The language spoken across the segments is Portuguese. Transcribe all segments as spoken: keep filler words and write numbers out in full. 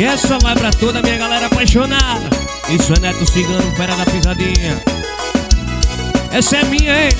essa vai pra toda a minha galera apaixonada. Isso é Neto Cigano, fera da pisadinha. Essa é minha, hein?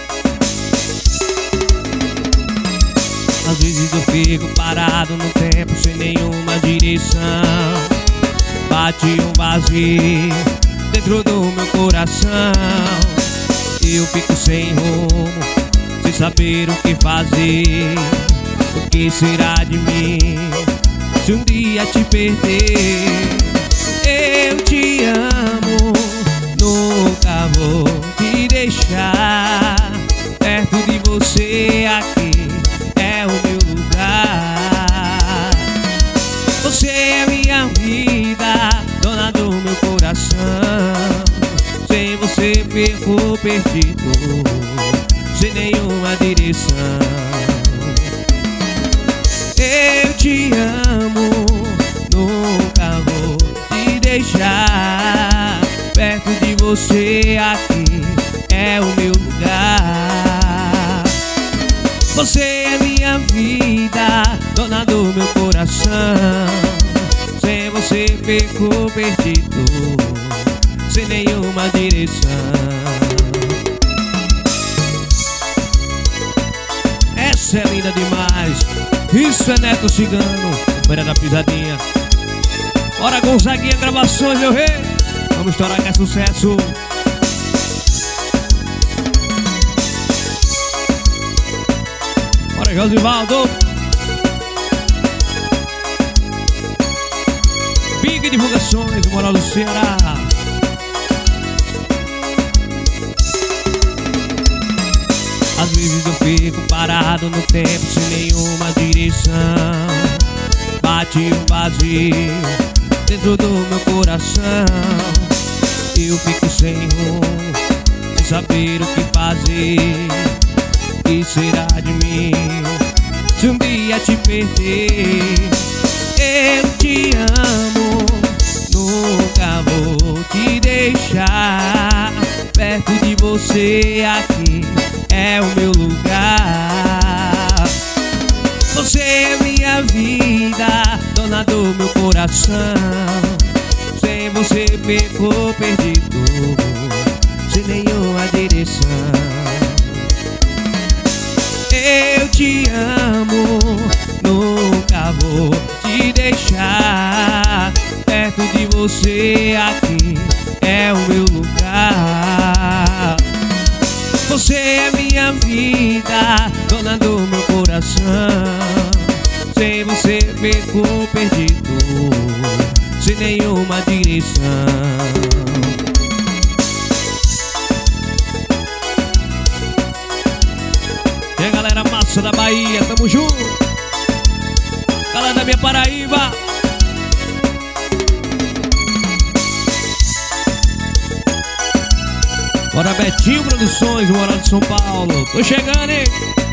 Às vezes eu fico parado no tempo sem nenhuma direção. Bate um vazio dentro do meu coração. Eu fico sem rumo, sem saber o que fazer. O que será de mim se um dia te perder? Eu te amo, nunca vou te deixar. Perto de você aqui é o meu lugar. Você é minha vida, dona do meu coração. Sem você perco perdido, sem nenhuma direção. Eu te amo, nunca vou te deixar. Perto de você aqui é o meu lugar. Você é minha vida, dona do meu coração. Sem você perco perdido, sem nenhuma direção. Essa é linda demais. Isso é Neto Cigano, feira da pisadinha. Bora Gonzaguinha Gravações, meu rei. Vamos estourar que é sucesso. Bora Josivaldo. Big Divulgações, Moral do Ceará. Às vezes eu fico parado no tempo sem nenhuma direção. Bate um vazio dentro do meu coração. Eu fico sem rumo, sem saber o que fazer. O que será de mim se um dia te perder? Eu te amo, nunca vou te deixar. Perto de você aqui é o meu lugar. Você é minha vida, dona do meu coração. Sem você perco perdido, sem nenhuma direção. Eu te amo, nunca vou te deixar. Perto de você aqui é o meu lugar. Você é minha vida, dona do meu coração. Sem você perco perdido, sem nenhuma direção. E aí, galera massa da Bahia, tamo junto. Galera da minha Paraíba. Bora Betinho Produções, Moral de São Paulo. Tô chegando, hein?